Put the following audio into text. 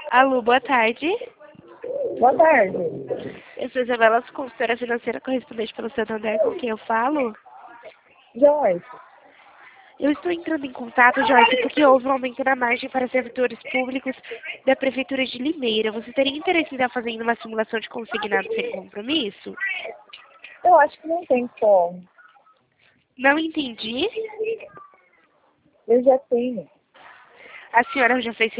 Alô, boa tarde. Boa tarde. Eu sou Isabela, consultora financeira correspondente pelo Santander, com quem eu falo. Joyce. Eu estou entrando em contato, Joyce, porque houve um aumento na margem para servidores públicos da Prefeitura de Limeira. Você teria interesse em estar fazendo uma simulação de consignado sem compromisso? Eu acho que não tem como. Não entendi. Eu já tenho. A senhora já fez